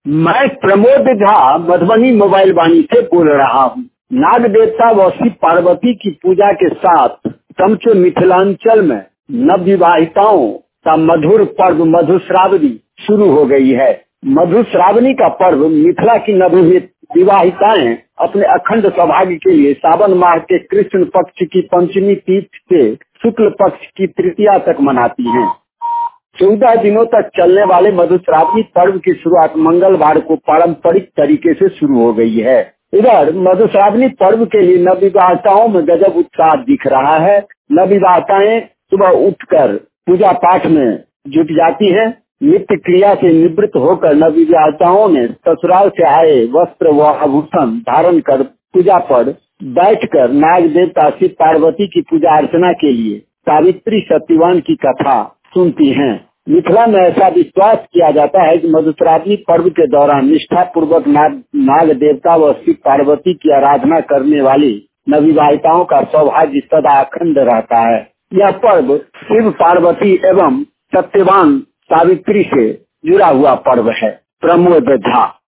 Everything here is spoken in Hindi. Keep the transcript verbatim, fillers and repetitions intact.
मैं प्रमोद झा मधुबनी मोबाइल वाणी से बोल रहा हूँ। नाग देवता व शिव पार्वती की पूजा के साथ समूचे मिथिलांचल में नवविवाहिताओं का मधुर पर्व मधुश्रावणी शुरू हो गई है। मधुश्रावणी का पर्व मिथिला की नवविवाहिताएं अपने अखंड सौभाग्य के लिए सावन माह के कृष्ण पक्ष की पंचमी तिथि से शुक्ल पक्ष की तृतीया तक मनाती हैं। चौदह दिनों तक चलने वाले मधुश्रावणी पर्व की शुरुआत मंगलवार को पारंपरिक तरीके से शुरू हो गई है। इधर मधुश्रावणी पर्व के लिए नवविवाहिताओं में गजब उत्साह दिख रहा है। नवविवाहिताएं सुबह उठकर पूजा पाठ में जुट जाती है। नित्य क्रिया से निवृत्त होकर नवविवाहिताओं ने ससुराल से आए वस्त्र व आभूषण धारण कर पूजा पर बैठकर नाग देवता शिव पार्वती की पूजा अर्चना के लिए सावित्री सत्यवान की कथा सुनती हैं। मिथिला में ऐसा विश्वास किया जाता है कि मधुश्रावणी पर्व के दौरान निष्ठा पूर्वक नाग, नाग देवता व शिव पार्वती की आराधना करने वाली नवविवाहिताओं का सौभाग्य सदा अखंड रहता है। यह पर्व शिव पार्वती एवं सत्यवान सावित्री से जुड़ा हुआ पर्व है। प्रमोद झा।